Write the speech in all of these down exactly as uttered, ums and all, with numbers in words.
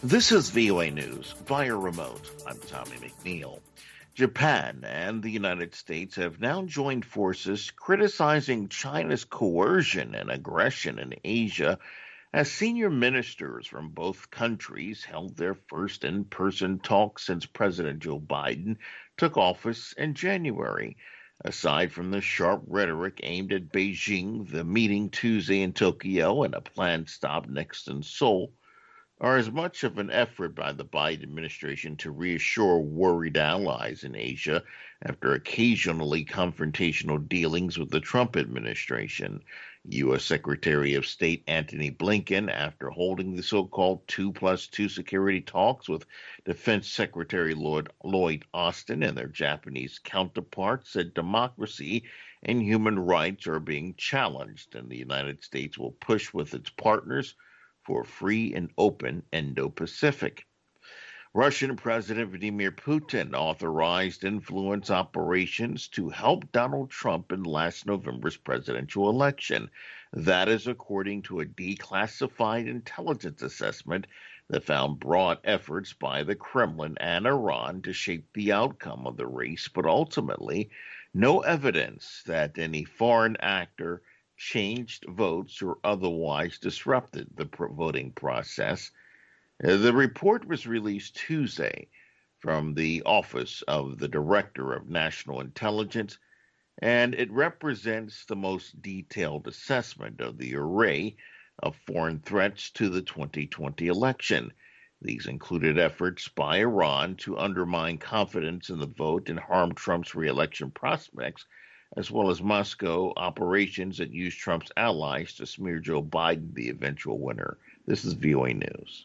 This is V O A News via remote. I'm Tommy McNeil. Japan and the United States have now joined forces criticizing China's coercion and aggression in Asia as senior ministers from both countries held their first in-person talks since President Joe Biden took office in January. Aside from the sharp rhetoric aimed at Beijing, the meeting Tuesday in Tokyo and a planned stop next in Seoul are as much of an effort by the Biden administration to reassure worried allies in Asia after occasionally confrontational dealings with the Trump administration. U S. Secretary of State Antony Blinken, after holding the so-called two plus two security talks with Defense Secretary Lloyd, Lloyd Austin and their Japanese counterparts, said democracy and human rights are being challenged, and the United States will push with its partners for free and open Indo-Pacific. Russian President Vladimir Putin authorized influence operations to help Donald Trump in last November's presidential election. That is according to a declassified intelligence assessment that found broad efforts by the Kremlin and Iran to shape the outcome of the race, but ultimately no evidence that any foreign actor changed votes or otherwise disrupted the voting process. The report was released Tuesday from the Office of the Director of National Intelligence, and it represents the most detailed assessment of the array of foreign threats to the twenty twenty election. These included efforts by Iran to undermine confidence in the vote and harm Trump's re-election prospects, as well as Moscow operations that use Trump's allies to smear Joe Biden, the eventual winner. This is V O A News.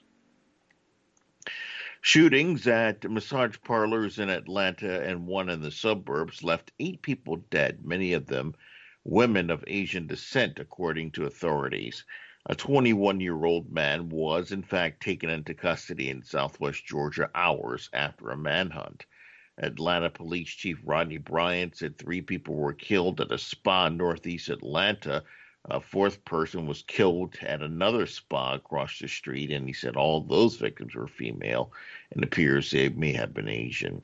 Shootings at massage parlors in Atlanta and one in the suburbs left eight people dead, many of them women of Asian descent, according to authorities. A twenty-one-year-old man was, in fact, taken into custody in southwest Georgia hours after a manhunt. Atlanta Police Chief Rodney Bryant said three people were killed at a spa in northeast Atlanta. A fourth person was killed at another spa across the street, and he said all those victims were female and appears they may have been Asian.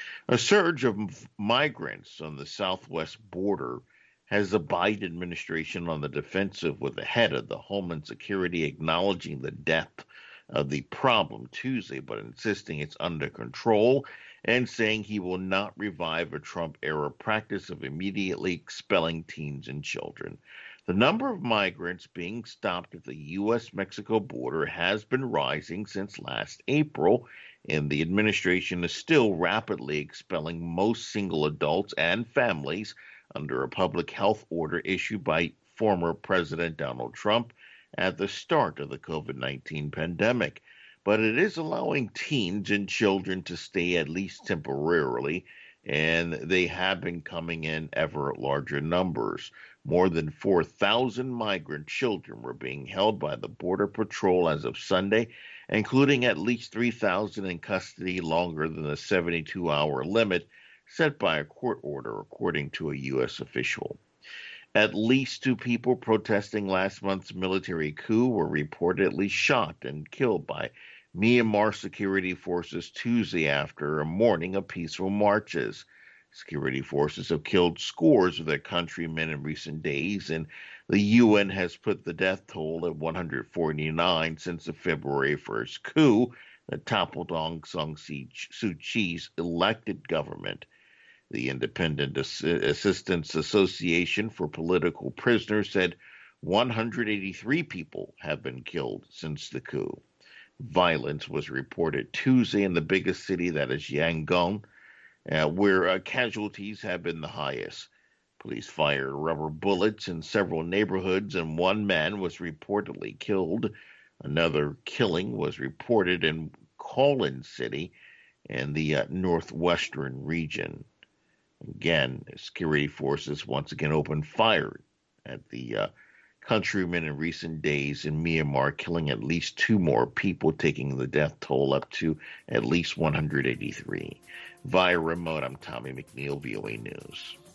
A surge of migrants on the southwest border has the Biden administration on the defensive, with the head of the Homeland Security acknowledging the depth of the problem Tuesday, but insisting it's under control and saying he will not revive a Trump-era practice of immediately expelling teens and children. The number of migrants being stopped at the U S Mexico border has been rising since last April, and the administration is still rapidly expelling most single adults and families under a public health order issued by former President Donald Trump at the start of the COVID nineteen pandemic. But it is allowing teens and children to stay at least temporarily, and they have been coming in ever larger numbers. More than four thousand migrant children were being held by the Border Patrol as of Sunday, including at least three thousand in custody longer than the seventy-two hour limit set by a court order, according to a U S official. At least two people protesting last month's military coup were reportedly shot and killed by Myanmar security forces Tuesday after a morning of peaceful marches. Security forces have killed scores of their countrymen in recent days, and the U N has put the death toll at one hundred forty-nine since the February first coup that toppled Aung San Suu Kyi's elected government. The Independent Ass- Assistance Association for Political Prisoners said one hundred eighty-three people have been killed since the coup. Violence was reported Tuesday in the biggest city, that is Yangon, uh, where uh, casualties have been the highest. Police fired rubber bullets in several neighborhoods, and one man was reportedly killed. Another killing was reported in Kowloon City in the uh, northwestern region. Again, security forces once again opened fire at the uh, countrymen in recent days in Myanmar, killing at least two more people, taking the death toll up to at least one hundred eighty-three. Via remote, I'm Tommy McNeil, V O A News.